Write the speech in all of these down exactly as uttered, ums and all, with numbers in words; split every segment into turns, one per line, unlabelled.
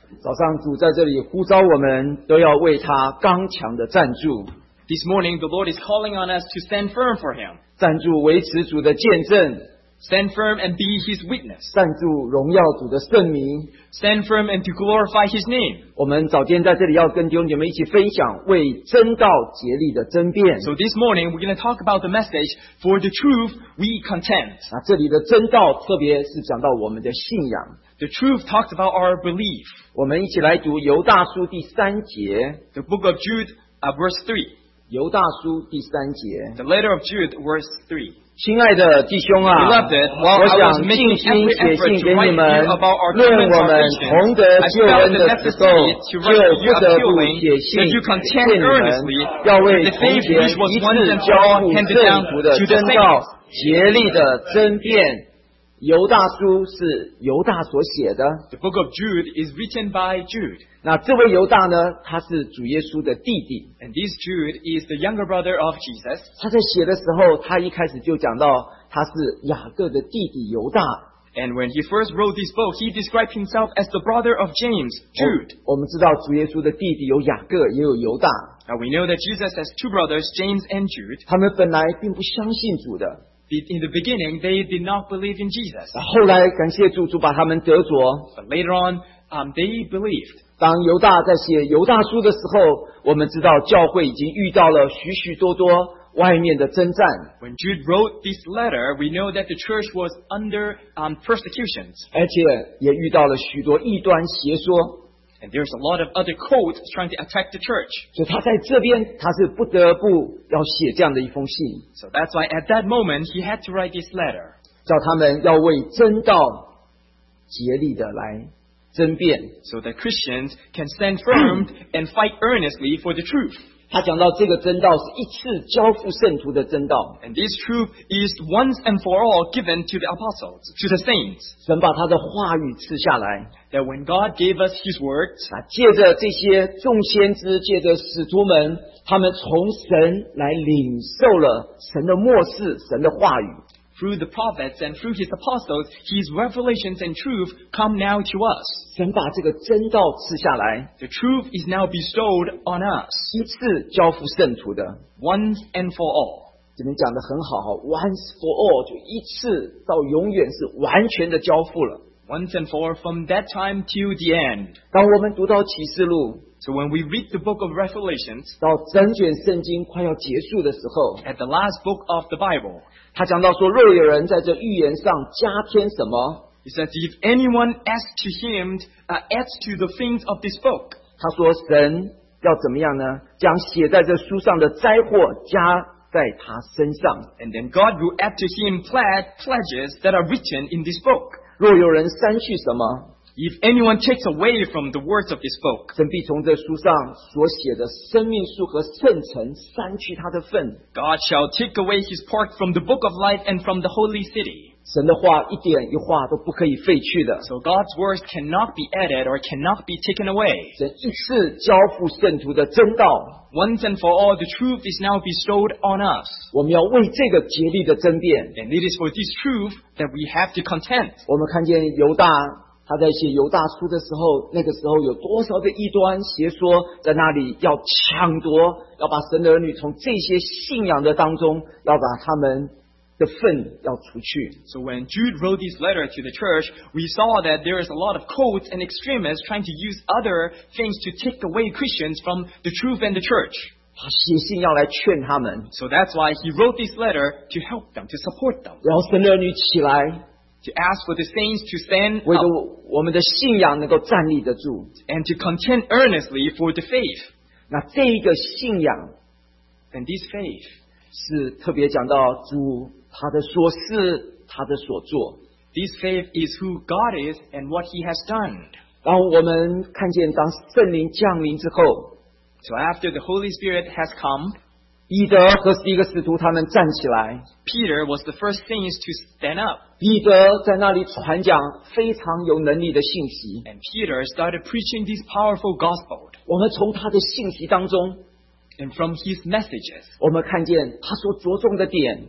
早上主在这里呼召我们，都要为他刚强的站住。
This morning, the Lord is calling on us to stand firm for Him.
站住维持主的见证，
Stand firm and be His witness.
站住荣耀主的圣名。
Stand firm and to glorify His name.
我们早间在这里要跟弟兄姐妹一起分享为真道竭力的争辩。
So this morning, we're going to talk about the message, for the truth we contend.
那这里的真道特别是讲到我们的信仰。
The truth talks about our belief.
我们一起来读犹大书第三节。
The book of Jude, uh, verse three.
犹大书第三节。
The letter of Jude, verse three.
亲爱的弟兄啊，
Beloved, while
我
I
想
was
尽
making
心
every
写
effort
信
to
给你
write
们
you about our
论
common
我们
salvation,
同得
I
救
felt
恩
the
的时候，
necessity to
就
write to
不
you
得不
appealing
写信
that you
劝
contend
你们，
earnestly
要为
the
从
faith
前
which was
一
once
次
and
交
for all
付
handed
圣
down
徒的
to the
真道，
saints.
竭力的争辩。犹大书是犹大所写的，
The book of Jude is written by Jude.
那这位犹大呢，他是主耶稣的弟弟。
And this Jude is the younger brother of Jesus.
他在写的时候，他一开始就讲到他是雅各的弟弟犹大。
And when he first wrote this book, he described himself as the brother of James, Jude.
我们知道主耶稣的弟弟有雅各，也有犹大。
Now we know that Jesus has two brothers, James and Jude.
他们本来并不相信主的，
In the beginning, they did not believe in Jesus.
后来感谢主，主把他们得着。
But later on, um, they believed.
当犹大在写犹大书的时候，我们知道教会已经遇到了许许多多外面的征战，
When Jude wrote this letter, we know that the church was under um, persecutions.
而且也遇到了许多异端邪说。
And there's a lot of other cults trying to attack the church.
所以他在这边，他是不得不要写这样的一封信，
So that's why at that moment, he had to write this letter.
叫他们要为真道竭力的来争辩。
So that Christians can stand firm and fight earnestly for the truth.
他讲到这个真道是一次交付圣徒的真道，
And this truth is once and for all given to the apostles, to the saints.
神把他的话语赐下来，
That when God gave us His words,
啊，借着这些众先知，借着使徒们，他们从神来领受了神的默示，神的话语。
through the prophets and through His apostles, His revelations and truth come now to us.
神把这个真道赐下来，
The truth is now bestowed on us,
一次交付圣徒的。
once and for all.
这边讲的很好哈 ，once for all 就一次到永远是完全的交付了。
Once and for all from that time till the end.
当我们读到启示录，
So when we read the book of Revelations,
到整卷圣经快要结束的时候，
at the last book of the Bible,
他讲到说，若有人在这预言上加添什么，
it says, if anyone adds to him, uh, adds to the things of this book,
他说神要怎么样呢？将写在这书上的灾祸加在他身上。
and then God will add to him pledge, pledges that are written in this book.
若有人删去什么，
If anyone takes away from the words of this book,
神必从这书上所写的生命树和圣城删去他的份。
God shall take away his part from the book of life and from the holy city.
神的话一点一画都不可以废去的。
So God's words cannot be added or cannot be taken away.
神一次交付圣徒的真道，
Once and for all, the truth is now bestowed on us.
我们要为这个竭力的争辩。
And it is for this truth that we have to contend.
我们看见犹大他在写犹大书的时候，那个时候有多少的异端邪说在那里要抢夺，要把神的儿女从这些信仰的当中，要把他们的份要除去。
So when Jude wrote this letter to the church, we saw that there is a lot of cults and extremists trying to use other things to take away Christians from the truth and the church.
他写信要来劝他们，
So that's why he wrote this letter to help them, to support them,
然后神的儿女起来，
to ask for the saints to stand
为着
up
我们的信仰能够站立得住。
and to contend earnestly for the faith.
那这一个信仰
And this faith,
是特别讲到主他的所事，他的所做。
this faith is who God is and what he has done.
然后我们看见，当圣灵降临之后，
So after the Holy Spirit has come,
彼得和十一个使徒他们站起来，
Peter was the first saints to stand up.
彼得在那里传讲非常有能力的信息。
And Peter started preaching this powerful gospel.
我们从他的信息当中，
And from his messages,
我们看见他所着重的点，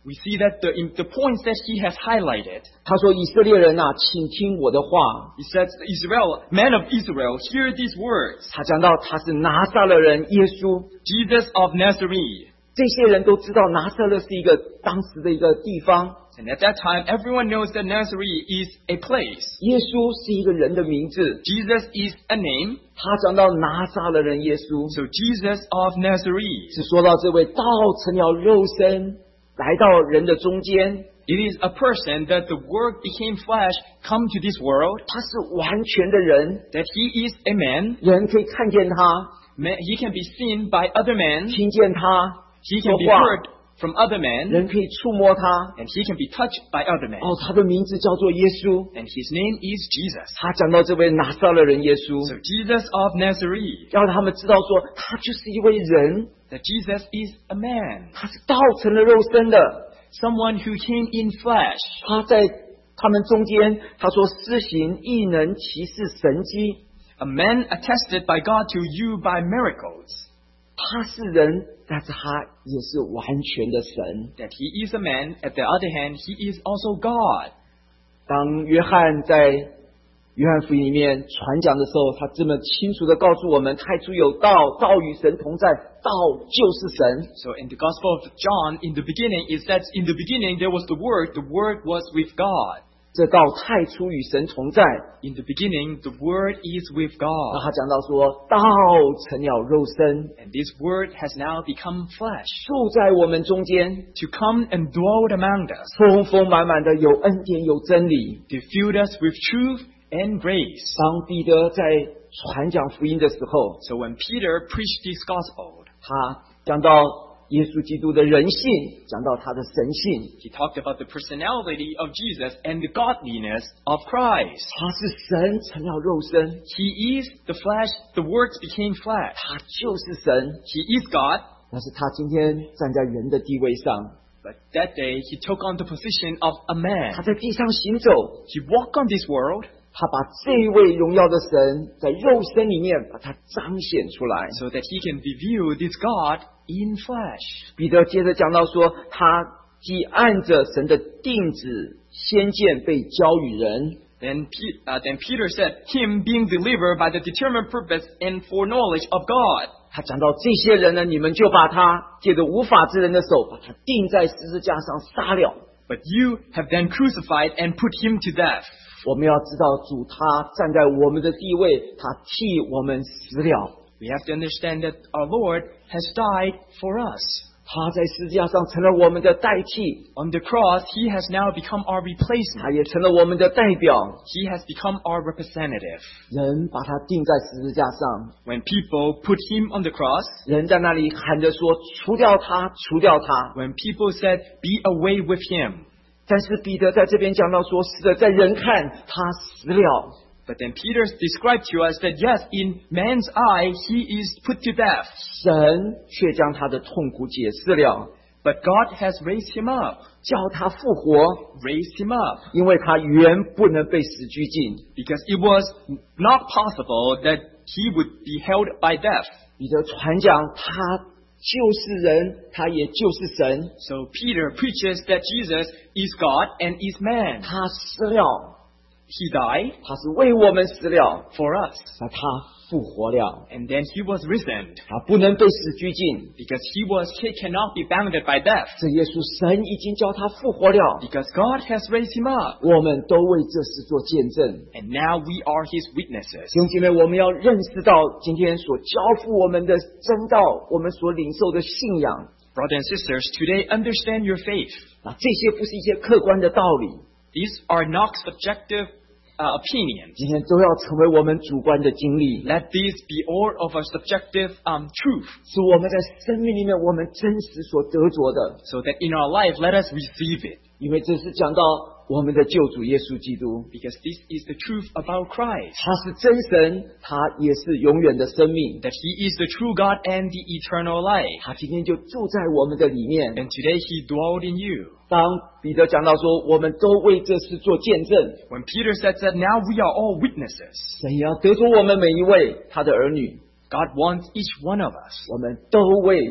we see that the, in the points that he has highlighted.
他说：“以色列人啊，请听我的话。”
He says, Israel, men of Israel, hear these words.
他讲到他是拿撒勒人耶稣，
Jesus of Nazareth.
这些人都知道拿撒勒是一个当时的一个地方，
And at that time, everyone knows that Nazareth is a place.
耶稣是一个人的名字。
Jesus is a name.
他讲到拿撒勒人耶稣，
So Jesus of Nazareth.
是说到这位道成了肉身，来到人的中间，
It is a person that the Word became flesh, come to this world,
他是完全的人，
that he is a man.
人可以看见他，
Man, he can be seen by other men.
听见他，
He
说
can be
话，
heard from other men.
人可以触摸他。
And he can be touched by other men.
哦，他的名字叫做耶稣。
And his name is Jesus.
他讲到这位拿撒勒人耶稣，
So Jesus of Nazareth,
让他们知道说，他就是一位人，
that Jesus is a man,
他是道成了肉身的。
someone who came in flesh.
他在他们中间，他说施行异能、奇事、神迹。
A man attested by God to you by miracles.
他是人，但是他也是完全的神。
That he is a man, at the other hand, he is also God.
当约翰在约翰福音里面传讲的时候，他这么清楚的告诉我们：太初有道，道与神同在，道就是神。
So in the Gospel of John, in the beginning, it says, in the beginning there was the Word, the Word was with God.
这道太初与神同在。
In the beginning, the Word is with
然后
God.
他讲到说，道成了肉身，
And this Word has now become flesh,
住在我们中间，
to come and dwell among us,
丰丰满满的有恩典有真理。
to fill us with truth and grace.
当彼得在传讲福音的时候，
So when Peter preached this Gospel,
他讲到耶稣基督的人性，讲到他的神性，
he talked about the personality of Jesus and the godliness of Christ.
他是神成了肉身，
He is the flesh, the words became flesh.
他就是神。
He is God,
但是他今天站在人的地位上，
but that day he took on the position of a man.
他在地上行走，
He walked on this world
他把这位荣耀的神在肉身里面把它彰显出来。
so that he can reveal this God in flesh.
彼得接着讲到说，他既按着神的定旨先见被交与人，
Then, Pe- uh, then Peter said, him being delivered by the determined purpose and foreknowledge of God.
他讲到这些人呢，你们就把他借着无法之人的手把他钉在十字架上杀了。
But you have then crucified and put him to death.
我们要知道主他站在我们的地位，他替我们死了。
We have to understand that our Lord has died for us.
他在十字架上成了我们的代替，
On the cross, he has now become our
他
replacement.
也成了我们的代表。
He has become our representative.
人把他钉在十字架上，
When people put him on the cross,
人在那里喊着说：“除掉他，除掉他。”
when people said, be away with him.
但是彼得在这边讲到说：“是的，在人看他死了。”
But then Peter described to us that yes, in man's eye, he is put to death.
神却将他的痛苦解释了，
But God has raised him up,
叫他复活，
raised him up,
因为他原不能被死拘禁。
because it was not possible that he would be held by death.
彼得传讲他就是人，他也就是神，
So Peter preaches that Jesus is God and is man.
他死了，
He died
他是为我们死了，
for us.
那他复活了，
And then he was risen,
他不能被死拘禁。
because he was he cannot be bounded by death.
这耶稣神已经叫他复活了，
Because God has raised him up.
我们都为这事做见证。
And now we are his witnesses.
弟兄姐妹，我们要认识到今天所交付我们的真道，我们所领受的信仰，
Brothers and sisters, today understand your faith.
啊，这些不是一些客观的道理，
These are not subjective uh, opinions.
今天都要成为我们主观的经历，
Let these be all of our subjective um, truth,
是我们在生命里面我们真实所得着的。
so that in our life, let us receive it.
因为这是讲到我们的救主耶稣基督，
Because this is the truth about Christ,
他是真神，他也是永远的生命，
that he is the true God and the eternal life.
他今天就住在我们的里面。
And today he dwelled in you.
当彼得讲到说，我们都为这事做见证，
When Peter said that now we are all witnesses,
神也要得着我们每一位他的儿女，
God wants each one of us
我们都为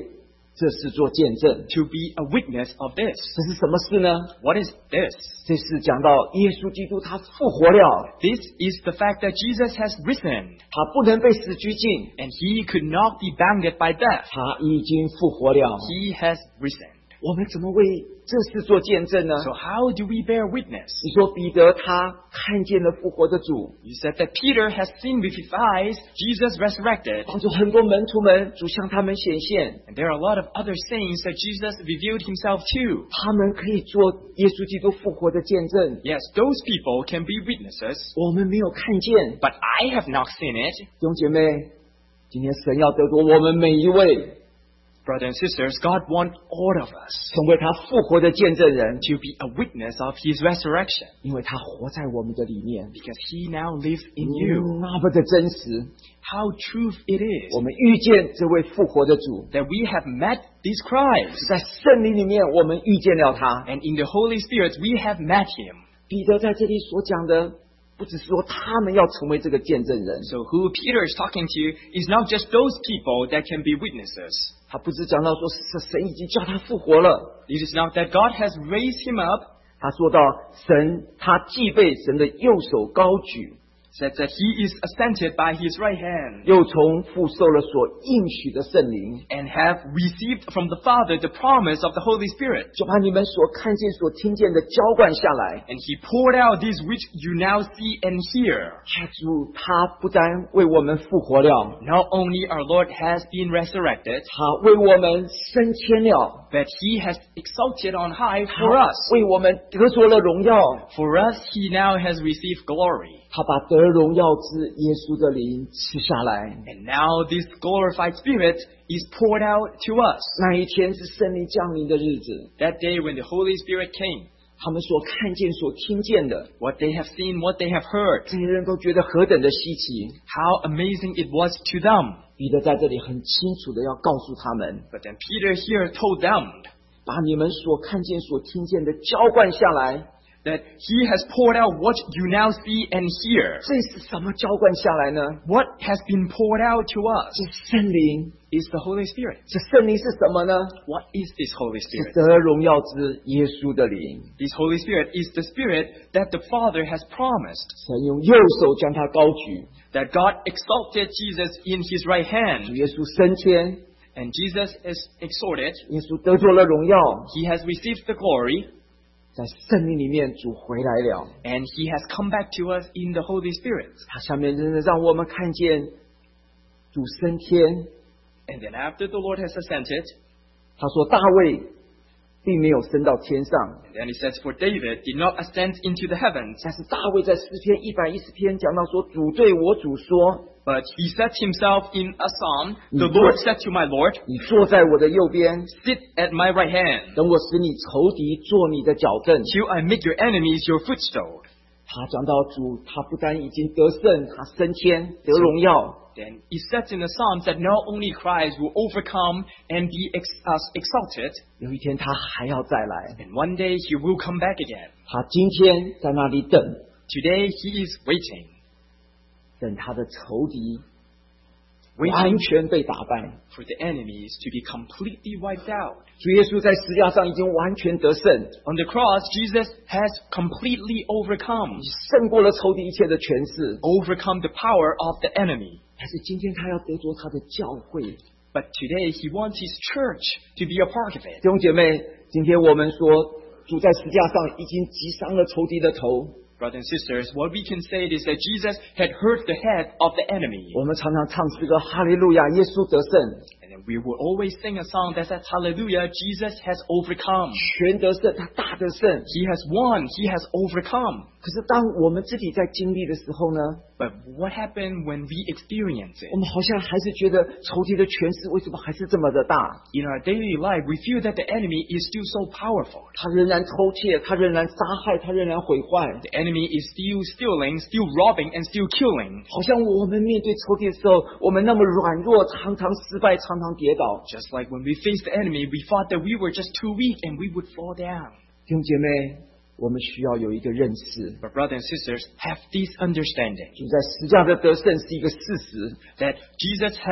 这是做见证。
to be a witness of this.
这是什么事呢？
What is this?
这是讲到耶稣基督他复活了，
This is the fact that Jesus has risen,
他不能被死拘禁，
and he could not be bounded by death.
他已经复活了。
He has risen.
我们怎么为这事做见证呢？
So how do we bear witness?
你说彼得他看见了复活的主，
You said that Peter has seen with his eyes Jesus resurrected,
帮助很多门徒们，主向他们显现，
and there are a lot of other saints that Jesus revealed himself to.
他们可以做耶稣基督复活的见证。
Yes, those people can be witnesses,
我们没有看见，
but I have not seen it.
弟兄姐妹，今天神要得着我们每一位，
Brothers and sisters, God wants all of us
成为他复活的见证人，
to be a witness of his resurrection,
因为他活在我们的里面，
because he now lives in you.
那么的真实。
How true it is
我们遇见这位复活的主，
that we have met this Christ,
在圣灵里面，我们遇见了他。
and in the Holy Spirit we have met him.
彼得在这里所讲的，不只是说他们要成为这个见证人，
So who Peter is talking to is not just those people that can be witnesses.
他不只讲到说是神已经叫他复活了，
It is not that God has raised him up,
他说到神他既被神的右手高举，
said that he is ascended by his right hand,
又从父受了所应许的圣灵，
and have received from the Father the promise of the Holy Spirit.
就把你们所看见所听见的浇灌下来。
And he poured out this which you now see and hear.
主他不但为我们复活了，
Not only our Lord has been resurrected,
他为我们升迁了，
but he has exalted on high for
他
us.
为我们得着了荣耀。
For us, he now has received glory.
他把得荣耀之耶稣的灵赐下来。
And now this glorified Spirit is poured out to us.
那一天是圣灵降临的日子，
That day when the Holy Spirit came,
他们所看见、所听见的，
what they have seen, what they have heard,
这些人都觉得何等的稀奇。
how amazing it was to them.
彼得在这里很清楚的要告诉他们，
But then Peter here told them
把你们所看见、所听见的浇灌下来。
that he has poured out what you now see and hear.
这是什么浇灌下来呢？
What has been poured out to us
是圣灵。
is the Holy Spirit.
这圣灵是什么呢？
What is this Holy
是
Spirit?
得荣耀之耶稣的灵。
This Holy Spirit is the Spirit that the Father has promised,
神用右手将他高举，
that God exalted Jesus in his right hand,
耶稣升天，
and Jesus is exalted.
耶稣得着了荣耀，
He has received the glory,
在圣灵里面主回来了。
and he has come back to us in the Holy Spirit.
他下面真的让我们看见主升天。
And then after the Lord has ascended,
他说大卫并没有升到天上，
and then he says, for David did not ascend into the heavens,
但是大卫在诗篇一百一十篇讲到说，主对我主说，
but he set himself in a psalm. The Lord said to my Lord,
你坐在我的右边，
sit at my right hand,
等我使你仇敌做你的脚凳。
till I make your enemies your footstool.
他讲到主，他不但已经得胜，他升天得荣耀。
Then it says in the Psalms that not only Christ will overcome and be ex- uh, exalted,
有一天他还要再来，
and one day he will come back again.
他今天在那里等，
Today he is waiting,
等他的仇敌
waiting
完全被打败。
for the enemies to be completely wiped out.
主耶稣在十架上已经完全得胜，
On the cross, Jesus has completely overcome,
胜过了仇敌一切的权势。
overcome the power of the enemy.
但是今天他要得着他的教会。
But today he wants his church to be a part of it.
弟兄姐妹，今天我们说主在十架上已经击伤了仇敌的头。
Brothers and sisters, what we can say is that Jesus had hurt the head of the enemy.
我们常常唱诗歌哈利路亚，耶稣得胜，
And then we will always sing a song that says, Hallelujah, Jesus has overcome.
全得胜，他大得胜。
He has won. He has overcome.
可是当我们自己在经历的时候呢，
But what happened when we experience
我
it?
们好像还是觉得仇敌的权势为什么还是这么的大？
In our daily life, we feel that the enemy is still so powerful.
他仍然偷窃，他仍然杀害，他仍然毁坏。
The enemy is still stealing, still robbing, and still killing.
好像我们面对仇敌的时候，我们那么软弱，常常失败，常常跌倒。
Just like when we faced the enemy, we thought that we were just too weak and we would fall down.
弟兄姐妹，我们需要有一个认识，
But brothers and sisters, have this understanding
主在十架的得胜是一个事实，
that Jesus has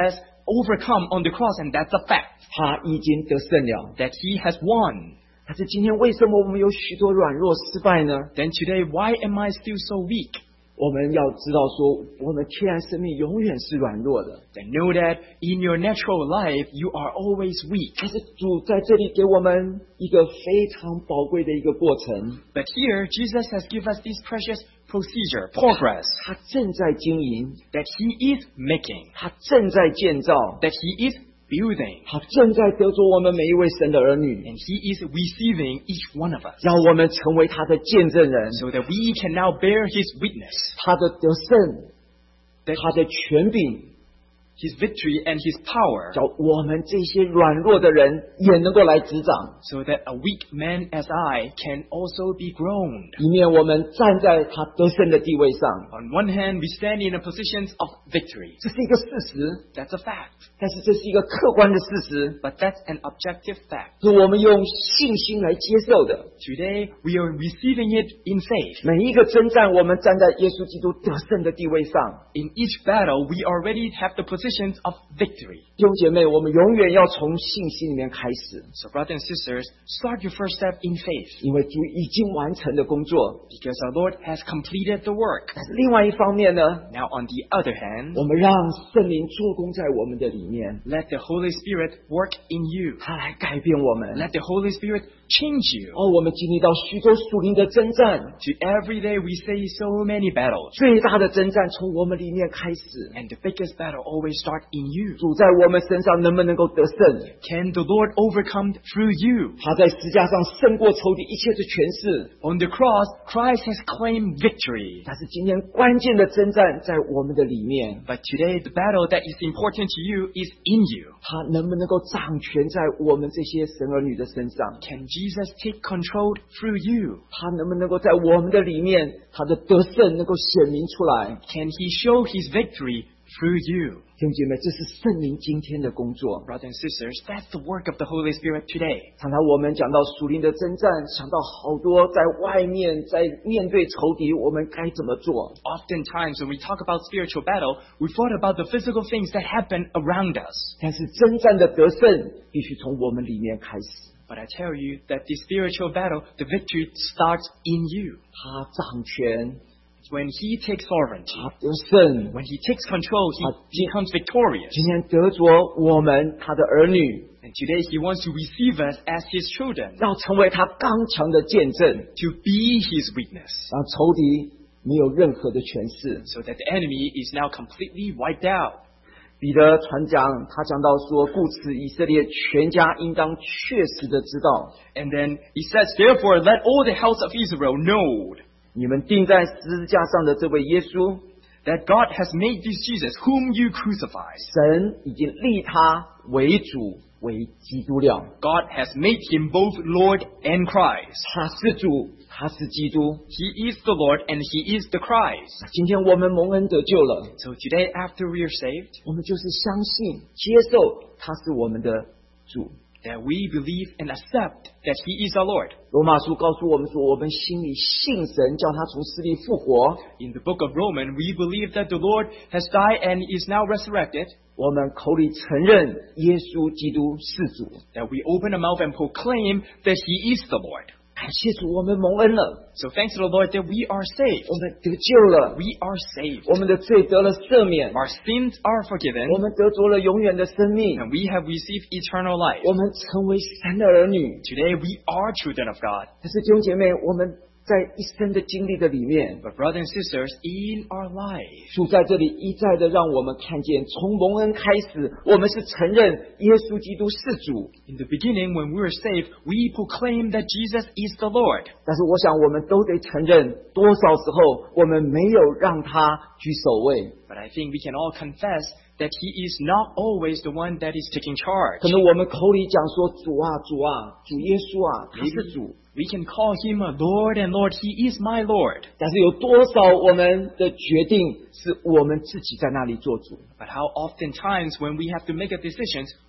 overcome on the cross, and that's a fact
他已经得胜了。
that He has won.
但是今天为什么我们有许多软弱失败呢？
Then today, why am I still so weak?
我们要知道说，我们天然生命永远是软弱的。
Then know that in your natural life, you are always weak.
但是主在这里给我们一个非常宝贵的一个过程，
But here, Jesus has given us this precious procedure, progress,
他正在经营，
that He is making,
他正在建造，
that He is building,
他正在得着我们每一位神的儿女，
and He is receiving each one of us,
让我们成为他的见证人。
so that we can now bear His witness,
他的得胜，
that
他的权柄，
His victory and His power,
叫我们这些软弱的人也能够来执掌。
so that a weak man as I can also be grown.
一面我们站在他得胜的地位上，
On one hand, we stand in a position of victory.
这是一个事实，
That's a fact.
但是这是一个客观的事实，
But that's an objective fact.
是我们用信心来接受的。
Today, we are receiving it in faith.
每一个征战，我们站在耶稣基督得胜的地位上。
In each battle, we already have the positions of victory.
弟兄姐妹，我们永远要从信心里面开始，
So, brothers and sisters, start your first step in faith,
因为主已经完成的工作。
because our Lord has completed the work.
但是另外一方面呢，
Now, on the other hand,
我们让圣灵做工在我们的里面，
let the Holy Spirit work in you.
他来改变我们。
Let the Holy Spirit change you.
哦，我们经历到许多属灵的征战，
To every day, we say so many battles,
最大的征战从我们里面开始。
and the biggest battle always starts in you.
主在我们身上能不能够得胜？
Can the Lord overcome through you?
他在十架上胜过仇敌一切的权势。
On the cross, Christ has claimed victory.
但是今天关键的征战在我们的里面，
But today, the battle that is important to you is in you.
他能不能够掌权在我们这些神儿女的身上？
Can Jesus take control through you?
他能不能够在我们的里面，他的得胜能够显明出来？
Can He show His victory through you?
弟兄姐妹，这是圣灵今天的工作。
Brothers and sisters, that's the work of the Holy Spirit today.
常常我们讲到属灵的征战，想到好多在外面在面对仇敌，我们该怎么做？
Oftentimes, when we talk about spiritual battle, we thought about the physical things that happen around us.
但是征战的得胜必须从我们里面开始。
But I tell you that the spiritual battle, the victory starts in you.
他掌权，
It's when He takes sovereignty.
他得胜。
When He takes control, He becomes victorious.
今天得着我们他的儿女，
And today He wants to receive us as His children,
要成为他刚强的见证，
to be His witness,
让仇敌没有任何的权势。
so that the enemy is now completely wiped out.
彼得传讲，他讲到说，故此以色列全家应当确实的知道，
And then He says, therefore, let all the house of Israel know
你们钉在十字架上的这位耶稣，
that God has made this Jesus, whom you crucified.
神已经立他为主为基督了。
God has made Him both Lord and Christ.
他是主，他是基督。
He is the Lord and He is the Christ.
今天我们蒙恩得救了，
So today, after we are saved,
我们就是相信、接受他是我们的主。
that we believe and accept that He is our Lord.
罗马书告诉我们说，我们心里信神，叫他从死里复活。
In the book of Romans, we believe that the Lord has died and is now resurrected,
我们口里承认耶稣基督是主。
that we open our mouth and proclaim that He is the Lord.
感谢主，我们蒙恩了，
So thanks to the Lord that we are saved.
我们得救了，
We are saved.
我们的罪得了赦免，
Our sins are forgiven,
我们得着了永远的生命，
and we have received eternal life.
我们成为神的儿女。
Today, we are children of God.
但是弟兄姐妹，我们在一生的经历的里面，
But brothers and sisters, in our life,
主在这里一再的让我们看见，从蒙恩开始，我们是承认耶稣基督是主。
in the beginning, when we were saved, we proclaim that Jesus is the Lord.
但是我想，我们都得承认，多少时候我们没有让他居首位。
But I think we can all confess that He is not always the one that is taking charge.
可能我们口里讲说主啊主啊主耶稣啊，他是主。
We can call Him a Lord and Lord. He is my Lord.
但是有多少我们的决定是我们自己在那里做主？
But how oftentimes when we have to make a decision,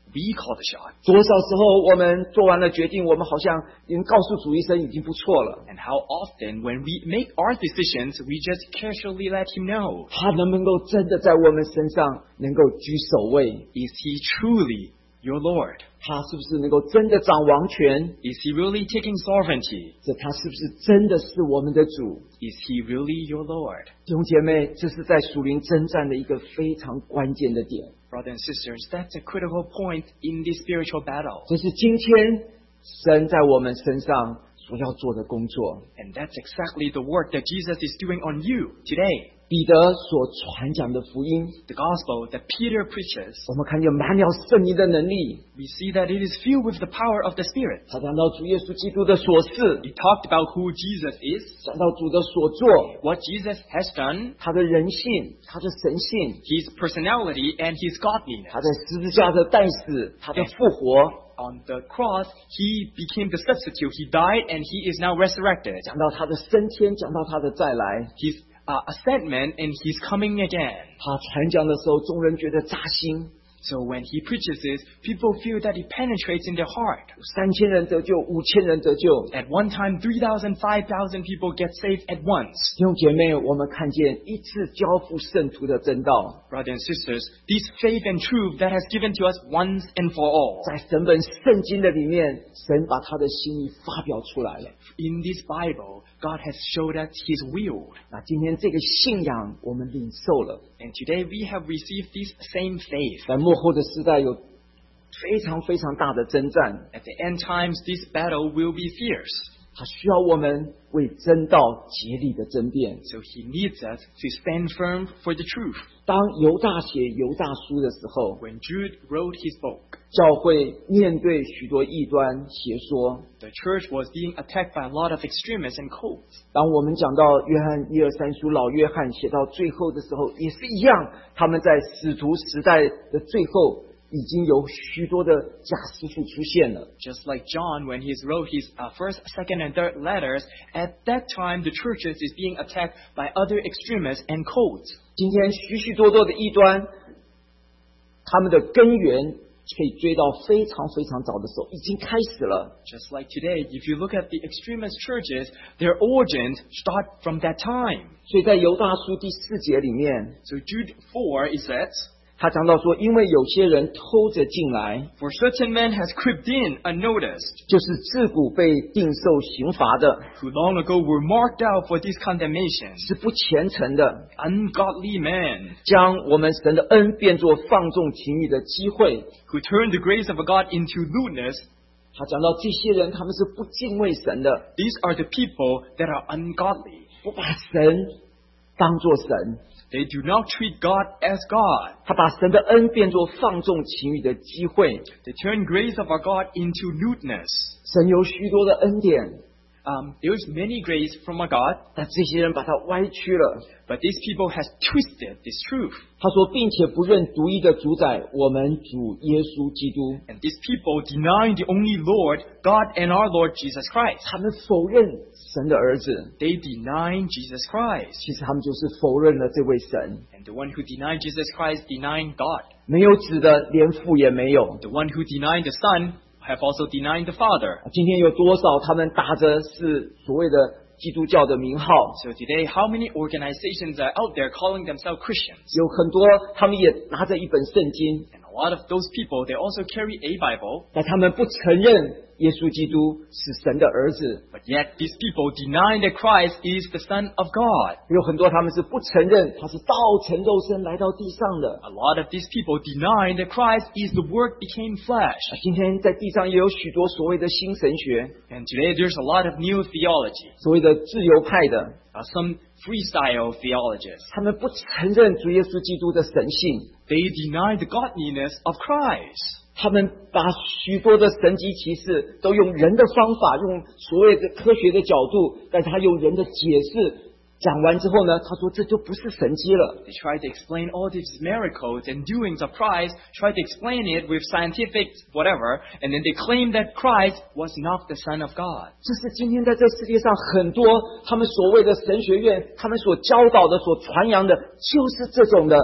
We call the shot.
多少时候我们做完了决定，我们好像已经告诉主一声已经不错了。
And how often when we make our decisions, we just casually let him know.
他能不能够真的在我们身上能够居首位？
Is he truly your Lord?
他是不是能够真的掌王权？
Is he really taking sovereignty?
这他是不是真的是我们的主？
Is he really your Lord?
弟兄姐妹，这是在属灵征战的一个非常关键的点。
Brothers and sisters, that's a critical point in this spiritual battle.
这是今天神在我们身上所要做的工作。
And that's exactly the work that Jesus is doing on you today.
彼得所传讲的福音，
The gospel that Peter preaches,
我们看见满了圣灵的能力。
we see that it is filled with the power of the Spirit.
他讲到主耶稣基督的所事，
He talked about who Jesus is,
讲到主的所做，
what Jesus has done,
他的人性，他的神性，
his personality, and his godliness.
他在十字架的代死，他的复活，
On the cross, he became the substitute. He died and he is now resurrected.
讲到他的升天，讲到他的再来。
His uh, ascendment and he's coming again.
他传讲的时候，众人觉得扎心，
So when he preaches this, people feel that it penetrates in their heart.
三千人得救，五千人得救。
At one time, three thousand, five thousand people get saved at once.
弟兄姐妹，我们看见一次交付圣徒的真道，
Brothers and sisters, this faith and truth that has given to us once and for all.
在整本圣经的里面，神把他的心意发表出来了。
In this Bible, God has showed us his will.
那今天这个信仰我们领受了，
And today we have received this same faith.
在末后的时代有非常非常大的征战，
At the end times, this battle will be fierce.
他需要我们为真道竭力的争辩。
So he needs us to stand firm for the truth.
当犹大写犹大书的时候，
When Jude wrote his book,
教会面对许多异端邪说。
the church was being attacked by a lot of extremists and cults.
当我们讲到约翰一二三书，老约翰写到最后的时候，也是一样，他们在使徒时代的最后，已经有许多的假师傅出现了。
Just like John, when he wrote his uh, first, second, and third letters, at that time the churches is being attacked by other extremists and cults.
今天许许多多的异端，他们的根源可以追到非常非常早的时候，已经开始了。
Just like today, if you look at the extremist churches, their origins start from that time.
所以在犹大书第四节里面，
So Jude four, it says,
他讲到说，因为有些人偷着进来，
For certain men has crept in unnoticed,
就是自古被定受刑罚的，
who long ago were marked out for this condemnation,
是不虔诚的，
ungodly men,
将我们神的恩变作放纵情欲的机会。
who turn the grace of God into lewdness.
他讲到这些人，他们是不敬畏神的，
These are the people that are ungodly.
不把神当作神，
They do not treat God as God.
他把神的恩变作放纵情欲的机会。
They turn grace of our God into lewdness.
神有许多的恩典，
Um, there's many grace from our God,
但这些人把它歪曲了。
but these people has twisted this truth.
他说，并且不认独一的主宰，我们主耶稣基督。
And these people deny the only Lord, God and our Lord Jesus Christ.
他们否认神的儿子，
They deny Jesus Christ.
其实他们就是否认了这位神。
And the one who denied Jesus Christ denied God.
没有子的，连父也没有。
The one who denied the Son have also denied the Father.
今天有多少他们打着是所谓的基督教的名号？
So today, how many organizations are out there calling themselves Christians?
有很多他们也拿着一本圣经，
And a lot of those people, they also carry a Bible,
但他们不承认耶稣基督是神的儿子。
but yet these people deny that Christ is the Son of God.
有很多他们是不承认他是道成肉身来到地上的。
A lot of these people deny that Christ is the Word became flesh.
今天在地上也有许多所谓的新神学，
And today there's a lot of new theology,
所谓的自由派的，
uh, some freestyle theologists.
他们不承认主耶稣基督的神性，
They deny the godliness of Christ.
他们把许多的神迹奇事都用人的方法，用所谓的科学的角度，但是他用人的解释讲完之后呢，他说这就不是神迹了。
They try to explain all these miracles and doings of Christ, try to explain it with scientific whatever, and then they claim that Christ was not the Son of God.
这是今天在这世界上很多他们所谓的神学院，他们所教导的、所传扬的，就是这种的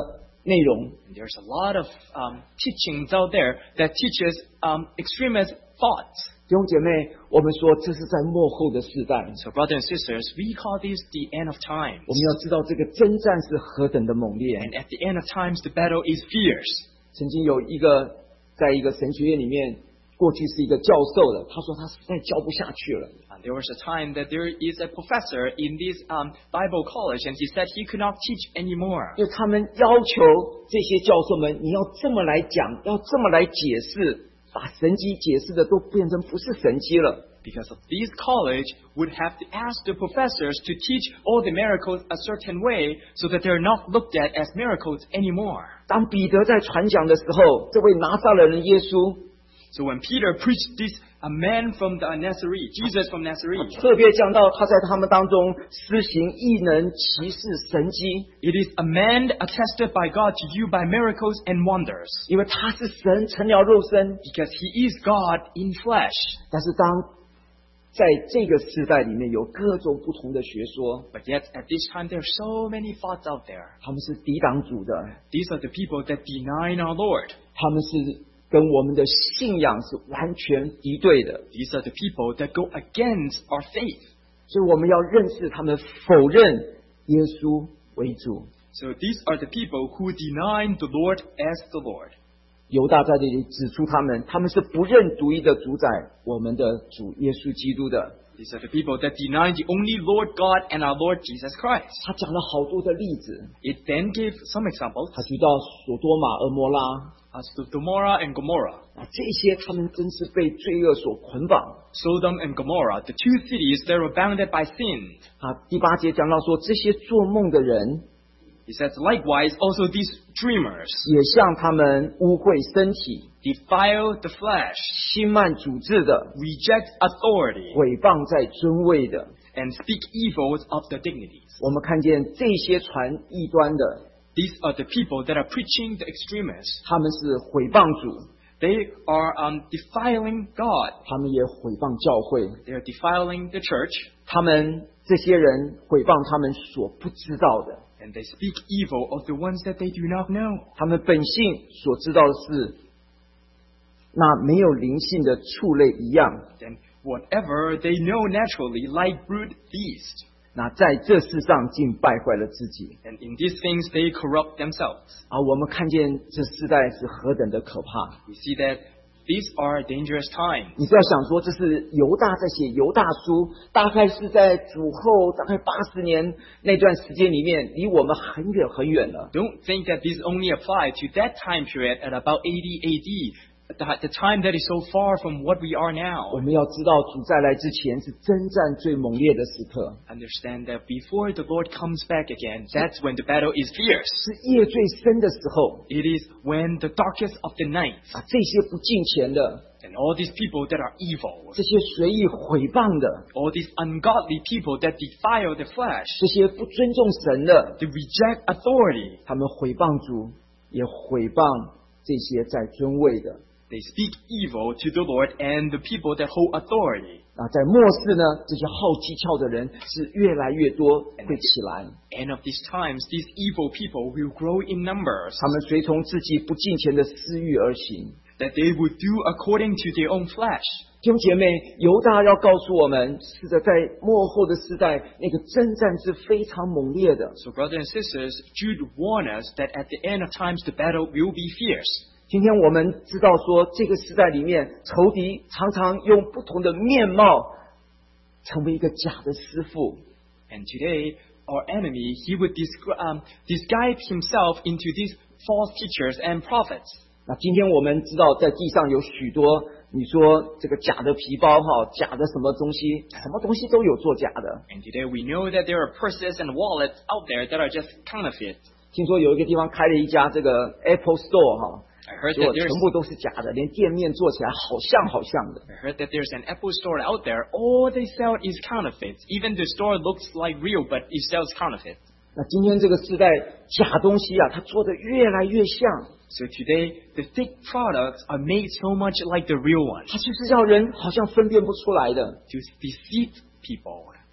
内容。
There's a lot of um, teachings out there that teaches um, extremist thoughts.
弟兄姐妹，我们说这是在末后的世代，
So, brothers and sisters, we call this the end of times.
我们要知道这个征战是何等的猛烈。
And at the end of times, the battle is fierce.
曾经有一个在一个神学院里面，过去是一个教授的，他说他实在教不下去了。
And there was a time that there is a professor in this um, Bible college, and he said he could not teach anymore.
因为他们要求这些教授们，你要这么来讲，要这么来解释，把神迹解释的都变成不是神迹了。
Because of this college would have to ask the professors to teach all the miracles a certain way so that they're not looked at as miracles anymore.
当彼得在传讲的时候，这位拿撒勒人耶稣
So when Peter preached this, a man from the Nazarene, Jesus from Nazarene,
特别讲到他在他们当中施行异能、奇事、神迹，
it is a man attested by God to you by miracles and wonders.
因为他是神成了肉身。
Because he is God in flesh.
但是当在这个时代里面有各种不同的学说，
But yet at this time there are so many thoughts out there.
他们是抵挡主的，
These are the people that deny our Lord.
他们是跟我们的信仰是完全敌对的，
These are the people that go against our faith.
所以我们要认识他们否认耶稣为主。
So these are the people who deny the Lord as the Lord.
犹大在这里指出他们，他们是不认独一的主宰我们的主耶稣基督的。
These are the people that deny the only Lord God and our Lord Jesus Christ.
他讲了好多的例子，
It then gave some examples
他提到索多玛、俄摩拉
as to Gomorrah and Gomorrah.
啊，这些他们真是被罪恶所捆绑
Sodom and Gomorrah, the two cities that were bounded by sin.
啊。第八节讲到说，这些做梦的人
He says, likewise, also these dreamers
也向他们污秽身体、
defile the flesh,
轻慢主治的、
reject authority,
毁谤在尊位的。
and speak evils of the dignities.
我们看见这些传异端的，
These are the people that are preaching the extremists.
他们是毁谤主，
They are um, defiling God.
他们也毁谤教会。
They are defiling the church,
他们这些人毁谤他们所不知道的，
and they speak evil of the ones that they do not know.
他们本性所知道的是，那没有灵性的畜类一样。
Then whatever they know naturally, like brute beasts.
那在这世上竟败坏了自己。
And in these things they corrupt themselves.
啊，我们看见这世代是何等的可怕。
We see that these are dangerous times.
你不要想说这是犹大在写犹大书，大概是在主后大概八十年那段时间里面，离我们很远很远了。
Don't think that these only apply to that time period at about eighty A D, the, the time that is so far from what we are
我
now.
们要知道主再来之前是征战最猛烈的时刻，
Understand that before the Lord comes back again, that's when the battle is fierce.
是夜最深的时候。
It is when the darkest of the night,
啊，这些不敬虔的，
and all these people that are evil,
这些随意毁谤的，
all these ungodly people that defile the flesh,
这些不尊重神的，
they reject authority.
他们毁谤主，也毁谤这些在尊位的。
They speak evil to the Lord and the people that hold authority.
啊，在末世呢，这些好机巧的人是越来越多会起来，
And of these times, these evil people will grow in numbers,
他们随从自己不敬虔的私欲而行。
that they would do according to their own flesh.
弟兄姐妹，犹大要告诉我们，是的，在末后的时代，那个征战是非常猛烈的。
So brothers and sisters, Jude warned us that at the end of times, the battle will be fierce.
今天我们知道说，这个时代里面，仇敌常常用不同的面貌，成为一个假的师傅。
And today, our enemy, he would disgu- um, disguise himself into these false teachers and prophets.
那今天我们知道，在地上有许多，你说这个假的皮包哈，假的什么东西，什么东西都有做假的。
And today we know that there are purses and wallets out there that are just counterfeit.
听说有一个地方开了一家这个 Apple Store 哈，
I heard
结果
that there's
全部都是假的，连店面做起来好像好像的。
I heard that there's an Apple store out there. All they sell is counterfeits. Even the store looks like real, but it sells counterfeit.
那今天这个时代，假东西啊，它做的越来越像，
So today, the fake products are made so much like the real ones
它就是要人好像分辨不出来的。
to deceive people.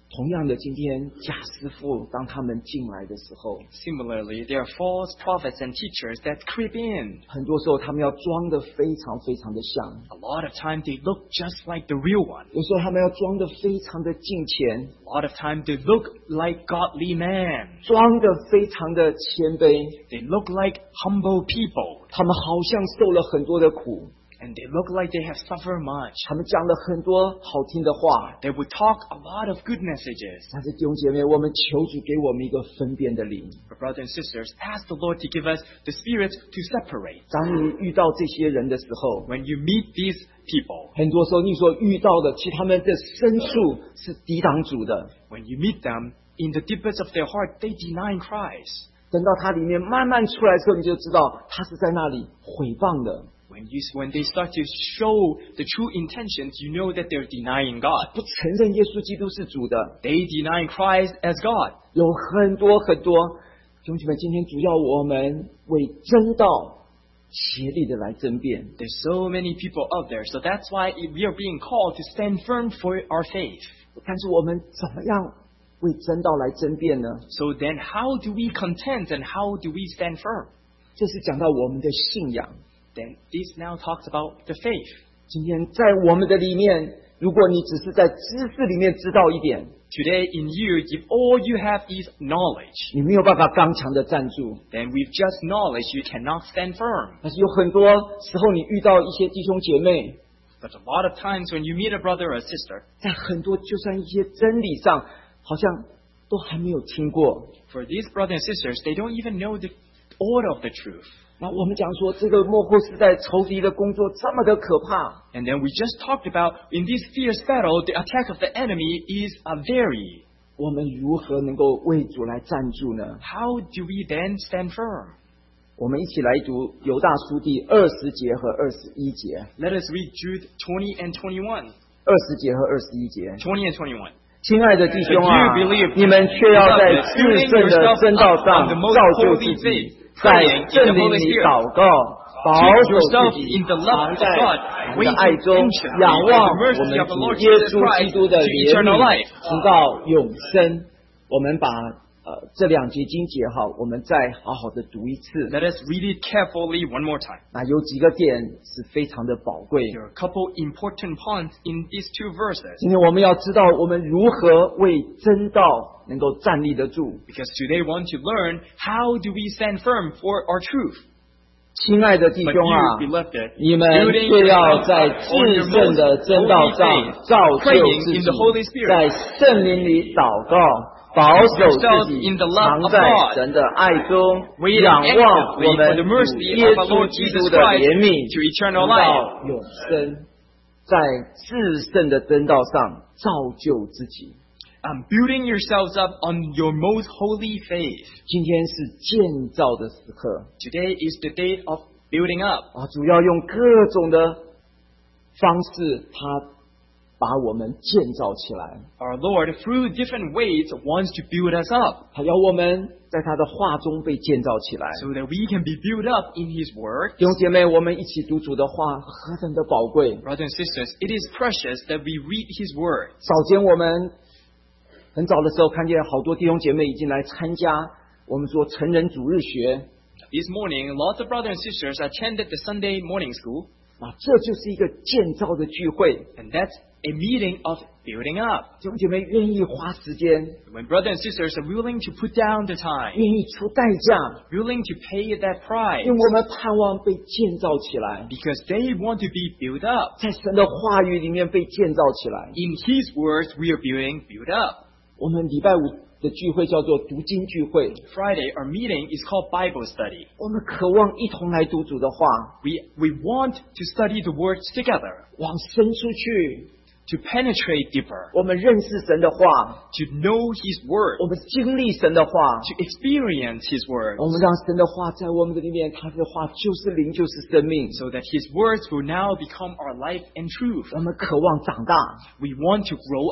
同样的，今天假师傅当他们进来的时候，
Similarly, there are false prophets and teachers that creep in.
很多时候他们要装得非常非常的像，
A lot of time they look just like the real one.
有时候他们要装得非常的敬虔，
A lot of time they look like godly men.
装得非常的谦卑，
They look like humble people.
他们好像受了很多的苦，
And they look like they have suffered much.
他们讲了很多好听的话。
They would talk a lot of good messages.
但是弟兄姐妹，我们求主给我们一个分辨的灵。
But brothers and sisters, ask the Lord to give us the spirit to separate.
当你遇到这些人的时候，
When you meet these people,
很多时候你所遇到的，其实他们的深处是抵挡主的。
when you meet them, in the deepest of their heart, they deny Christ.
等到他里面慢慢出来的时候，你就知道他是在那里毁谤的，
When you when they start to show the true intentions, you know that they're denying God.
不承认耶稣基督是主的。
They deny Christ as God.
有很多很多弟兄姐妹，今天主要我们为真道竭力的来争辩。
There's so many people out there, so that's why we are being called to stand firm for our faith.
但是我们怎么样为真道来争辩呢？
So then how do we contend and how do we stand firm?
这是讲到我们的信仰。
Then this now talks about the faith.
今天在我们的里面，如果你只是在知识里面知道一点，
Today in you, if all you have is knowledge,
你没有办法刚强的站住。
then with just knowledge you cannot stand firm.
但是有很多时候，你遇到一些弟兄姐妹，
But a lot of times when you meet a brother or a sister,
在很多就算一些真理上，好像都还没有听过。
for these brothers and sisters, they don't even know the order of the truth.
那我们讲说，这个末后时代仇敌的工作这么的可怕，
And then we just talked about in this fierce battle, the attack of the enemy is a very.
我们如何能够为主来站住呢？
How do we then stand firm?
我们一起来读犹大书第二十节和二十一节，
Let us read Jude twenty and twenty-one.
二十节和二十一节。
twenty and twenty-one.
亲爱的弟兄啊
But you believe，
你们却要在至圣的真道上造就自己，在圣灵里祷告，保守自己，藏在神的爱中，仰望我们主耶稣基督的怜悯，直到永生。我们把呃这两节经节好，我们再好好的读一次。
Let us read it carefully one more time.
那有几个点是非常的宝贵。
There are a couple important points in these two verses.
今天我们要知道我们如何为真道能够站立得住。
Because today we want to learn how do we stand firm for our truth.
亲爱的弟
But
兄啊，
you, beloved,
你们
building
却要
yourself
在
up on
至
your
圣
most
的真道
holy
上
faith,
造就
praying
自
in the Holy
己，
Spirit.
在圣灵里祷告，保守自己，
in the love
藏
of
在
God.
神的爱中，
Waiting
仰望
anxiously
我
for
们
the
主
mercy
耶
of our
稣
Lord
基
Jesus
督的
Christ
怜悯，
to eternal
直
life.
到永生，在至圣的真道上造就自己。
Um, building yourselves up on your most holy faith.
今天是建造的时刻
Today is the day of building up.
啊，主要用各种的方式，他把我们建造起来。
Our Lord, through different ways, wants to build us up
他要我们在他的话中被建造起来。
so that we can be built up in His Word.
弟兄姐妹，我们一起读主的话，何等的宝贵！
Brothers and sisters, it is precious that we read His Word.
早间我们很早的时候看见好多弟兄姐妹已经来参加我们说成人主日学
This morning, lots of brothers and sisters attended the Sunday morning school,
啊，这就是一个建造的聚会。
and that's a meeting of building up.
弟兄姐妹愿意花时间，
When brothers and sisters are willing to put down the time,
愿意出代价，
willing to pay that price,
因为我们盼望被建造起来，
because they want to be built up.
在神的话语里面被建造起来。
In His words, we are being built up.
我们礼拜五的聚会叫做读经聚会，
Friday, our meeting is called Bible study.
我们渴望一同来读主的话，
We, we want to study the words together,
往深处去。
to penetrate deeper,
我们认识神的话，
to know His word,
我们经历神的话，
to experience His word,
我们让神的话在我们的里面，他的话就是灵，就是生命。
so that His words will now become our life and truth.
我们渴望长大，
We want to grow up.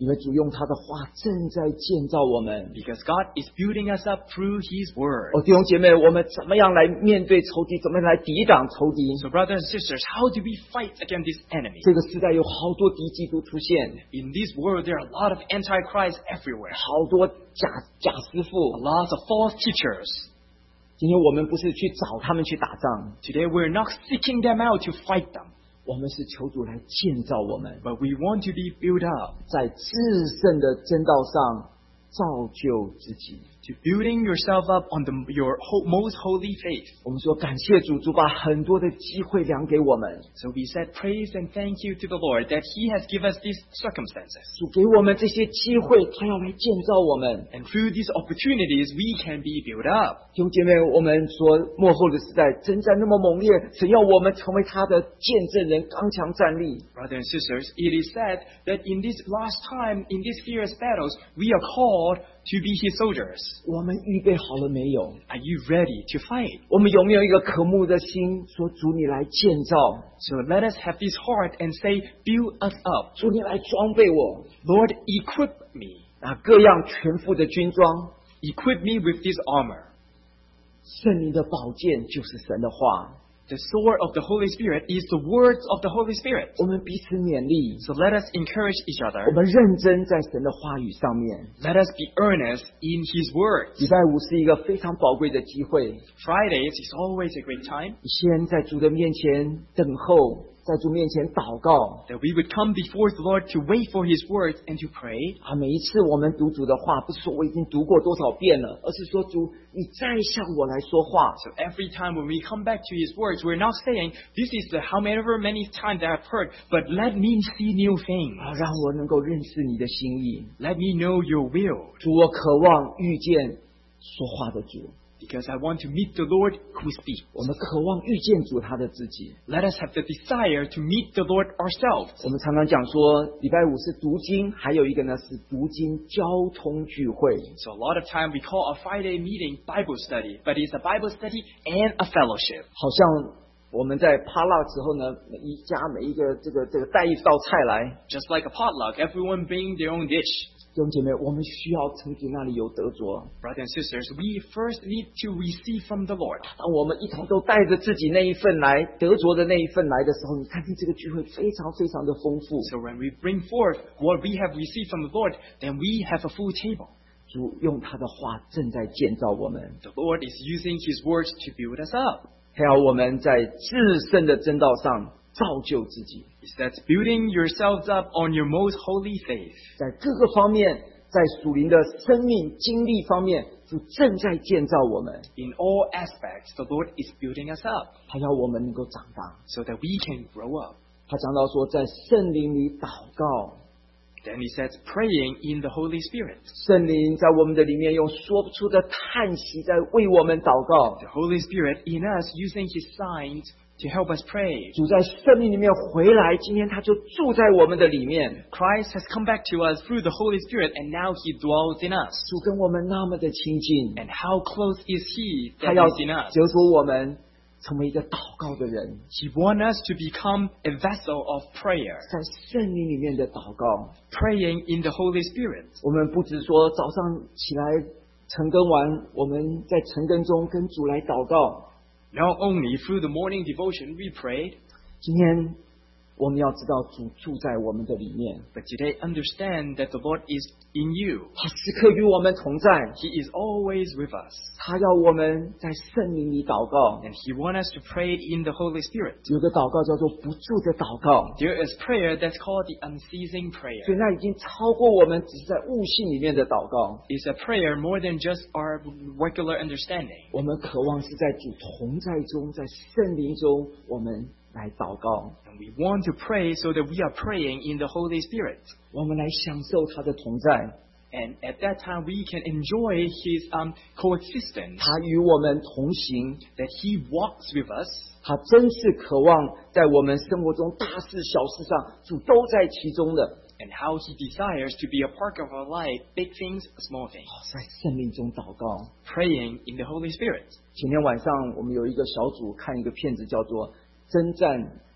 因为主用他的话正在建造我们。
Because God is building us up through His Word.
哦，弟兄姐妹，我们怎么样来面对仇敌？怎么样来抵挡仇敌？
So brothers and sisters, how do we fight against this enemy?
这个时代有好多敌基督出现，
In this world, there are a lot of antichrists everywhere.
好多假假师
A
傅。
lot of false teachers.
今天我们不是去找他们去打仗，
Today, we're not seeking them out to fight them,
我们是求主来建造我们，
but we want to be built up,
在至圣的真道上造就自己。
to building yourself up on the, your ho- most holy faith.
我们说感谢主，主把很多的机会量给我们，
So we said praise and thank you to the Lord that He has given us these circumstances.
主给我们这些机会，他要来建造我们。
And through these opportunities, we can be built up.
弟兄姐妹，我们说末后的时代征战那么猛烈，神要我们成为他的见证人，刚强站立。
Brothers and sisters, it is said that in this last time, in these fierce battles, we are called to be His soldiers.
我们预备好了没有？
Are you ready to fight?
我们有没有一个渴慕的心，说主你来建造，
So let us have this heart and say, build us up.
主你来装备我，
Lord, equip me.
啊，各样全副的军装，
Equip me with this armor.
圣灵的宝剑就是神的话，
The sword of the Holy Spirit is the words of the Holy Spirit.
我们彼此勉励，
So let us encourage each
我
other.
们认真在神的话语上面。
Let us be earnest in His words.
礼拜五是一个非常宝贵的机会，
Fridays is always a great time
你先在主的面前等候，在主面前祷告。
that we would come before the Lord to wait for His words and to pray.
啊，每一次我们读主的话，不是说我已经读过多少遍了，而是说主，你再向我来说话。
So every time when we come back to His words, we're not saying, this is the however many times that I've heard, but let me see new
啊，
things.
让我能够认识你的心意。
Let me know your will.
主，我渴望遇见说话的主，
Because I want to meet the Lord who speaks.
我们渴望遇见主他的自己。
Let us have the desire to meet the Lord ourselves.
我们常常讲说，礼拜五是读经，还有一个呢是读经交通聚会。
So a lot of time we call a Friday meeting Bible study, but it's a Bible study and a fellowship.
好像我们在趴拉时候呢，每一家每一个这个这个带一道菜来，
Just like a potluck, everyone bring their own dish.
弟兄姐妹，我们需要从主那里有得着。
Brothers and sisters, we first need to receive from the Lord.
当我们一同都带着自己那一份来得着的那一份来的时候，你看见这个聚会非常非常的丰富。
So when we bring forth what we have received from the Lord, then we have a full table.
主用他的话正在建造我们，
The Lord is using His words to build us up.
还要我们在至圣的真道上造就自己，
He says, building yourselves up on your most holy faith.
在各个方面，在属灵的生命经历方面，主正在建造我们，
In all aspects, the Lord is building us up
他要我们能够长大。
so that we can grow up.
他讲到说，在圣灵里祷告，
Then He says, praying in the Holy Spirit.
圣灵在我们的里面用说不出的叹息在为我们祷告。
The Holy Spirit in us using His signs to help us pray.
主在生命里面回来，今天他就住在我们的里面。
Christ has come back to us through the Holy Spirit, and now He dwells in us.
主跟我们那么的亲近，
And how close is He
他
that
要
is in us?
折着我们成为一个祷告的人，
He wants us to become a vessel of prayer,
在圣灵里面的祷告。
praying in the Holy Spirit.
我们不只说早上起来晨更完，我们在晨更中跟主来祷告。
Not only through the morning devotion we prayed,
今天我们要知道主住在我们的里面，
but today understand that the Lord is in you.
他时刻与我们同在，
He is always with us.
他要我们在圣灵里祷告。
And He wants us to pray in the Holy Spirit.
有个祷告叫做不住的祷告，
There is prayer that's called the unceasing prayer.
所以那已经超过我们只是在悟性里面的祷告。
It's a prayer more than just our regular understanding.
我们渴望是在主同在中，在圣灵中，我们来祷告，
And we want to pray so that we are praying in the Holy Spirit.
我们来享受他的同在，
And at that time, we can enjoy His um, coexistence,
他与我们同行，
that He walks with us,
他真是渴望在我们生活中大事小事上，主都在其中的，
and how He desires to be a part of our life, big things, small things.
在圣灵中祷告。
Praying in the Holy Spirit.
前天晚上我们有一个小组看一个片子，叫做《征战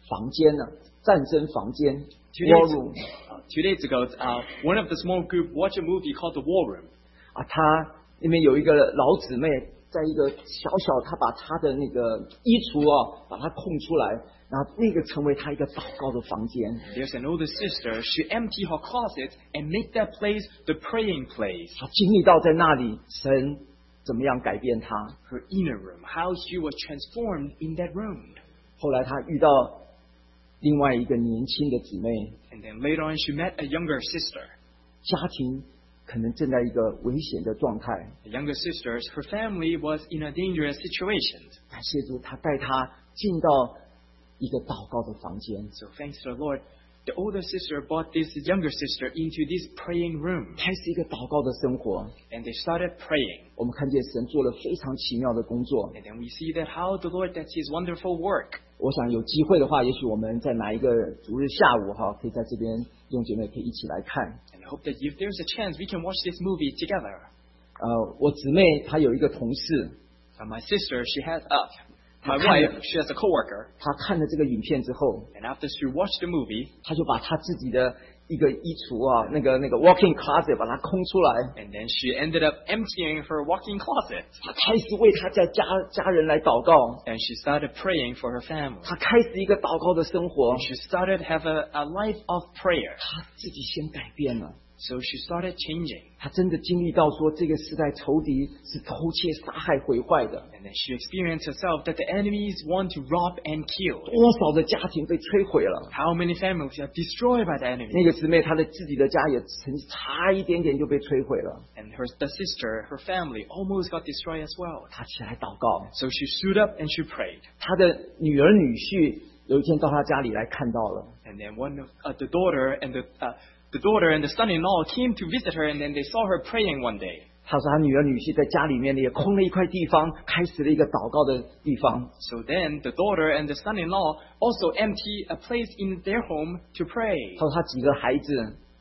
房间呢、战争房间
Two
war
days,
room
uh, two days ago, uh, one of the small group watched a movie called The War Room.
啊，他里面有一个老姊妹，在一个小小，她把她的那个衣橱哦，把它空出来，然后那个成为她一个祷告的房间。
There's an older sister. She emptied her closet and made that place the praying place.
她经历到在那里，神怎么样改变她。
Her inner room, how she was transformed in that room.
后来她遇到另外一个年轻的姊妹，
And then later on, she met a younger sister.
家庭可能正在一个危险的状态。
The younger sister, her family was in a dangerous situation.
感谢主，他带她进到一个祷告的房间，
So thanks to the Lord, the older sister brought this younger sister into this praying room.
开始一个祷告的生活。
And they started praying.
我们看见神做了非常奇妙的工作。
And then we see that how the Lord does His wonderful work.
我想有机会的话，也许我们在哪一个主日下午哈，可以在这边弟兄姐妹可以一起来看。
And I hope that if there's a chance, we can watch this movie together.
呃，我姊妹她有一个同事，
Uh, my sister, she has, uh, my
Okay.
wife, she has a coworker.
她看了这个影片之后，
And after she watched the movie,
她就把她自己的一个衣橱啊，那个那个 walk-in closet 把它空出来，
and then she ended up emptying her walk-in closet.
她开始为她家家家人来祷告，
And she started praying for her family.
她开始一个祷告的生活，
She started have a, a life of prayer.
她自己先改变了。
So she started changing.
她真的经历到说，这个时代仇敌是偷窃、杀害、毁坏的，
And then she experienced herself that the enemies want to rob and kill.
多少的家庭被摧毁了。
How many families are destroyed by the
那
enemy?
个姊妹，她的自己的家也曾差一点点就被摧毁了。
And her the sister, her family almost got destroyed as well.
她起来祷告，
So she stood up and she prayed.
她的女儿女婿有一天到她家里来看到了，
And then one of uh, the daughter and the uh, the daughter and the son-in-law came to visit her, and then they saw her praying one day.
她说她女儿女婿在家里面也空了一块地方，开始了一个祷告的地方。
So then the daughter and the son-in-law also empty a place in their home to pray.
她说她几个孩子，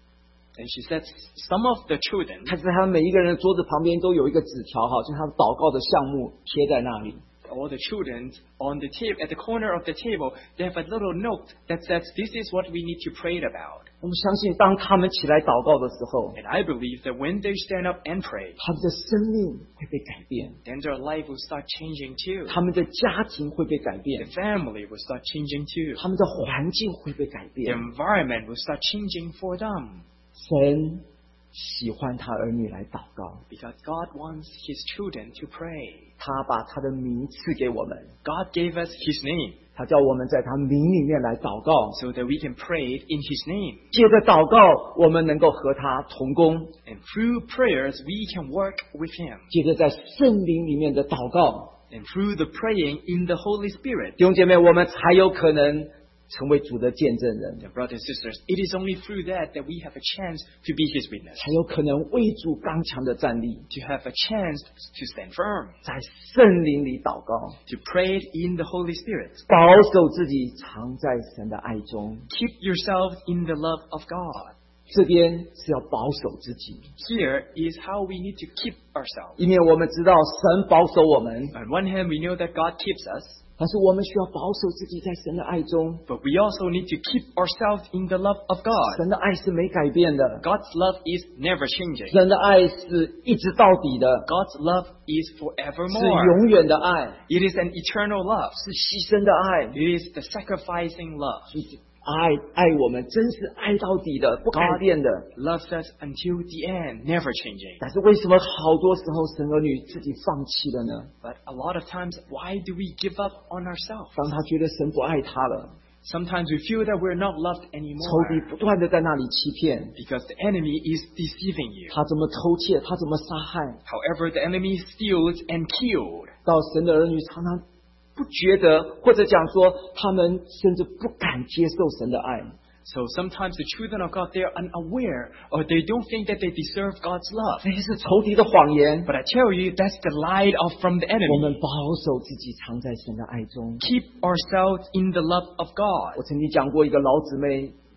And she said some of the children,
她在他们每一个人的桌子旁边都有一个纸条哈，就是他们祷告的项目贴在那里。
all the children on the table, at the corner of the table, they have a little note that says, this is what we need to pray about.
我们相信，当他们起来祷告的时候，
And I believe that when they stand up and pray,
他们的生命会被改变，
then their life will start changing too.
他们的家庭会被改
The
变，
family will start changing too.
他们的环境会被改
The
变。
environment will start changing for them.
神喜欢他儿女来祷告，
Because God wants His children to pray.
他把他的名赐给我们，
God gave us His name
他叫我们在他名里面来祷告。
so that we can pray in His name.
借着祷告，我们能够和他同工；
And through prayers, we can work with Him.
借着在圣灵里面的祷告，
And through the praying in the Holy Spirit.
弟兄姐妹，我们才有可能成为主的见证人，
And brothers and sisters, it is only through that that we have a chance to be His witness.
才有可能为主刚强的站立，
To have a chance to stand firm.
在圣灵里祷告，
To pray in the Holy Spirit.
保守自己藏在神的爱中。
Keep yourselves in the love of God.
这边是要保守自己，
Here is how we need to keep ourselves.
因为我们知道神保守我们，
On one hand, we know that God keeps us,
但是我们需要保守自己在神的爱中。
but we also need to keep ourselves in the love of God.
神的爱是没改变的，
God's love is never changing.
神的爱是一直到底的，
God's love is
是
forevermore.
永远的爱，
It is an eternal love.
是牺牲的爱，
It is the sacrificing love.
是爱爱我们，真是爱到底的，不改变的。
Loves us until the end, never changing.
但是为什么好多时候神儿女自己放弃了呢？
But a lot of times, why do we give up on ourselves?
当他觉得神不爱他了，
Sometimes we feel that we're not loved
仇
anymore
敌不断的在那里欺骗，
because the enemy is deceiving you.
他怎么偷窃，他怎么杀害，
However, the enemy steals and kills.
到神的儿女常常不觉得，或者讲说他们甚至不敢接受神的爱。
So sometimes the children of God, they're unaware or they don't think that they deserve God's love.
这些是仇敌的谎言。
But I tell you, that's the lie of from the
我们
enemy.
保守自己藏在神的爱中。
Keep ourselves in the love of God.
我曾经讲过一个老姊妹，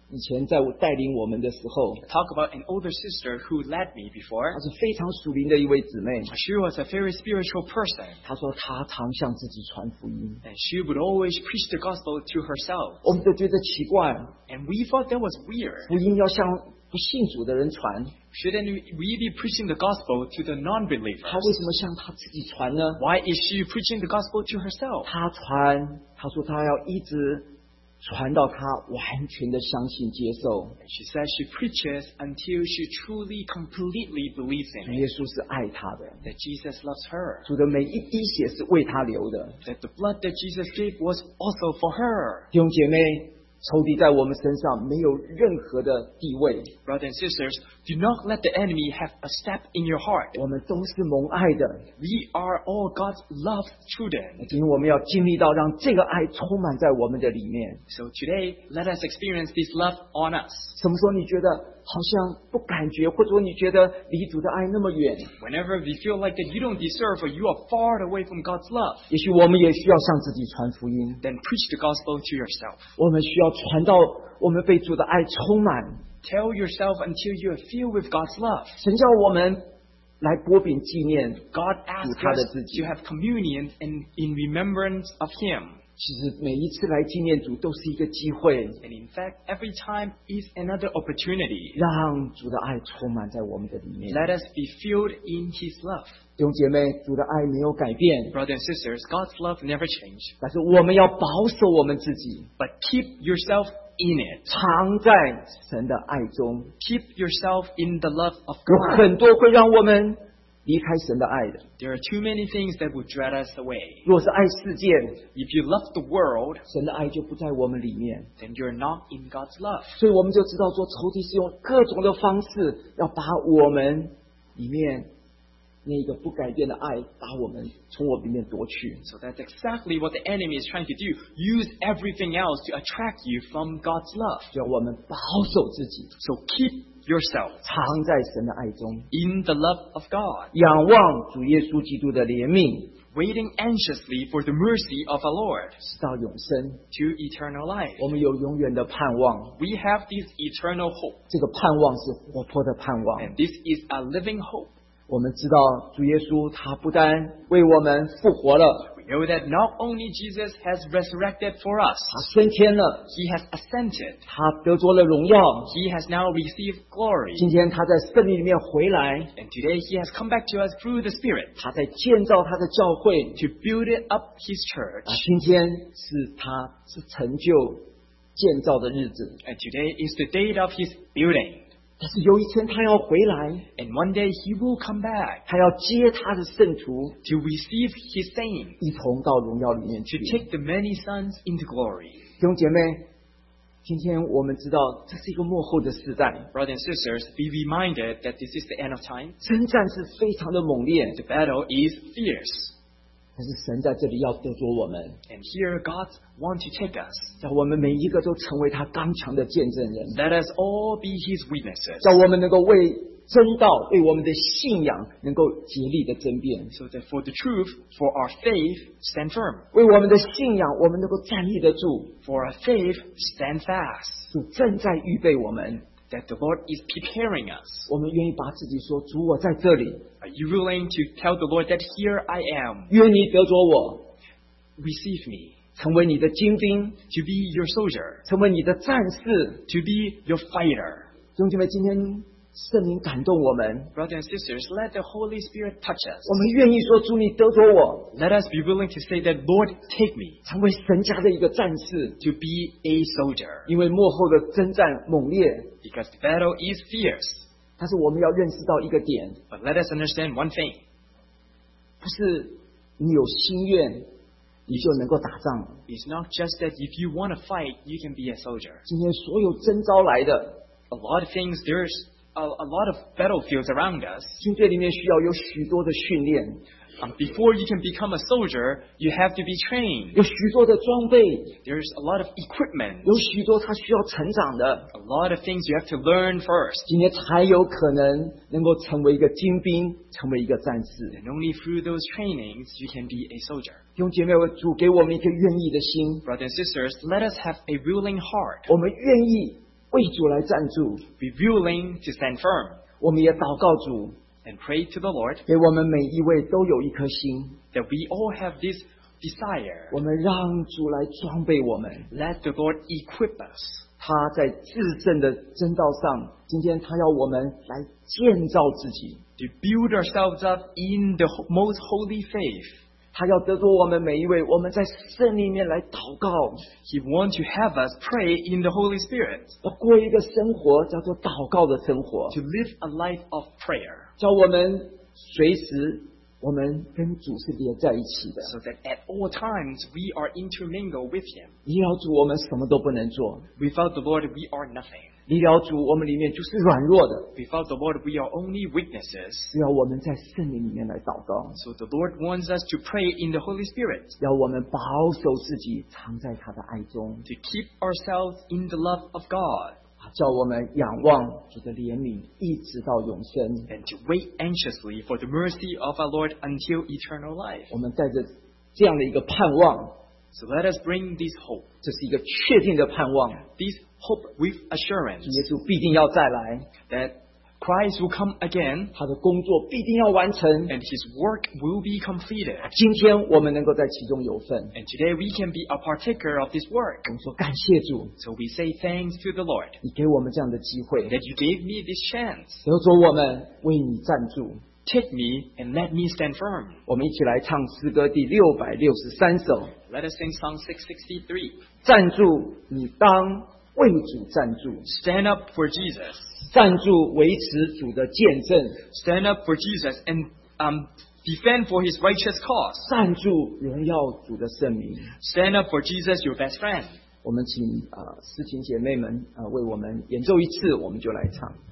以前在我带领我们的时候，
Talk about an older sister who led me
她
before.
是非常属灵的一位姊妹。
She was a very spiritual person,
她说她常向自己传福音，
and she would always preach the gospel to herself.
我们都觉得奇怪，
And we thought that was weird.
福音要向不信主的人传，
Shouldn't we be preaching the gospel to the
她
non-believers?
为什么向她自己传呢？
Why is she preaching the gospel to herself?
她传，她说她要一直传到她完全的相信接受。
She says she preaches until she truly, completely believes
主
in
耶
it.
稣是爱她的，
That Jesus loves her.
主的每一滴血是为她流的。
That the blood that Jesus gave was also for her.
弟兄姐妹，仇敌在我们身上没有任何的地位，
Brothers and sisters, do not let the enemy have a step in your heart.
我们都是蒙爱的。
We are all God's loved children.
今天我们要经历到让这个爱充满在我们的里面。
So today, let us experience this love on us.
什么时候你觉得好像不感觉，或者说你觉得离主的爱那么远，
Whenever we feel like that you don't deserve or you are far away from God's love,
也许我们也需要向自己传福音。
then preach the gospel to yourself.
我们需要传到我们被主的爱充满。
Tell yourself until you are filled with God's love.
神叫我们来擘饼纪念
God asks
主他的
us
自己。
to have communion in, in remembrance of Him.
其实每一次来纪念主都是一个机会，
And in fact, every time is another opportunity.
让主的爱充满在我们的里面。
Let us be filled in His love.
弟兄姐妹，主的爱没有改变，
Brothers and sisters, God's love never changed.
但是我们要保守我们自己，
But keep yourself in it.
藏在神的爱中。
Keep yourself in the love of
有
God.
很多会让我们离开神的爱的。
There are too many things that would drag us away.
若是爱世界，
If you love the world,
神的爱就不在我们里面。
then you're not in God's love.
所以我们就知道说，仇敌是用各种的方式要把我们里面那个不改变的爱，把我们从我里面夺去。
So that's exactly what the enemy is trying to do. Use everything else to attract you from God's love.
叫我们保守自己，
So keep yourself
藏在神的爱中，
in the love of God,
仰望主耶稣基督的怜悯，
waiting anxiously for the mercy of our Lord
直到永生。
to eternal life.
我们有永远的盼望，
We have this eternal hope,
这个盼望是活泼的盼望。
and this is a living hope.
我们知道主耶稣他不单为我们复活了，
We know that not only Jesus has resurrected for us,
他升天了，
He has ascended.
他得着了荣耀。
He has now received glory.
今天他在圣灵里面回来，
And today He has come back to us through the Spirit
他在建造他的教会。
to build it up His church.
啊，今天是他是成就建造的日子，
And today is the date of His building.
但是有一天他要回来，
And one day He will come back
他要接他的圣徒
to receive His saints,
一同到荣耀里面
to
去。
take the many sons into glory.
弟兄姐妹，今天我们知道这是一个幕后的时代，
Brothers and sisters, be reminded that this is the end of time.
征战是非常的猛烈，
The battle is fierce.
但是神在这里要得着我们，
And here God wants to take us.
叫我们每一个都成为他刚强的见证人，
Let us all be His witnesses,
叫我们能够为真道、为我们的信仰能够竭力的争辩，
so that for the truth, for our faith, stand firm.
为我们的信仰我们能够站立得住。
For our faith, stand fast.
主正在预备我们，
That the Lord is preparing us.
我们愿意把自己说：主，我在这里，
Are you willing to tell the Lord that here I am?
愿你得着我，
Receive me
成为你的精兵，
to be your soldier,
成为你的战士。
to be your fighter.
弟兄姐妹，今天圣灵感动我们，
Brothers and sisters, let the Holy Spirit touch us.
我们愿意说：主，你得着我，
Let us be willing to say that, Lord, take me
成为神家的一个战士。
to be a soldier.
因为幕后的征战猛烈，
Because the battle is fierce.
但是我们要认识到一个点，
But let us understand one thing.
不是你有心愿你就能够打仗。
It's not just that if you want to fight, you can be a soldier.
今天所有征召来的
A lot of things, there's a, a lot of battlefields around us.
军队里面需要有许多的训练，
Um, before you can become a soldier, you have to be trained.
有许多的装备，
There's a lot of equipment,
有许多他需要成长的，
a lot of things you have to learn first.
今天才有可能能够成为一个精兵，成为一个战士。
And only through those trainings you can be a soldier.
弟兄姐妹，主给我们一个愿意的心，
Brothers and sisters, let us have a willing heart.
我们愿意为主来站住，
be willing to stand firm,
我们也祷告主，
and pray to the Lord
给我们每一位都有一颗心，
that we all have this desire.
我们让主来装备我们。
Let the Lord equip us.
他在至圣的真道上，今天他要我们来建造自己，
To build ourselves up in the ho- most holy faith.
他要得着我们每一位，我们在圣里面来祷告，
He wants to have us pray in the Holy Spirit,
要过一个生活叫做祷告的生活，
to live a life of prayer,
叫我们随时我们跟主是连在一起的。
so that at all times we are intermingled with Him.
离了主，我们什么都不能做；
Without the Lord, we are nothing.
离了主，我们里面就是软弱的。
Without the Lord, we are only weaknesses.
只要我们在圣灵里面来祷告，
So the Lord wants us to pray in the Holy Spirit,
要我们保守自己，藏在他的爱中，
to keep ourselves in the love of God,
叫我们仰望主的怜悯，一直到永生。
and to wait anxiously for the mercy of our Lord until eternal life.
我们带着这样的一个盼望，
So let us bring this hope,
这是一个确定的盼望，
this hope with
主
assurance
耶稣必定要再来，
that Christ will come again
他的工作必定要完成。
and His work will be completed.
今天我们能够在其中有份，
And today we can be a partaker of this work.
我们说感谢主，
So we say thanks to the Lord
你给我们这样的机会，
that you gave me this chance.
得着我们为你站住。
Take me and let me stand firm.
我们一起来唱诗歌第六百六十三首，
Let us sing Song six sixty-three.
站住，你当为主站住，
Stand up for Jesus.
站住维持主的见证，
Stand up for Jesus and um, defend for His righteous cause.
站住荣耀主的圣名。
Stand up for Jesus, your best friend.
我们请呃诗琴姐妹们呃为我们演奏一次，我们就来唱。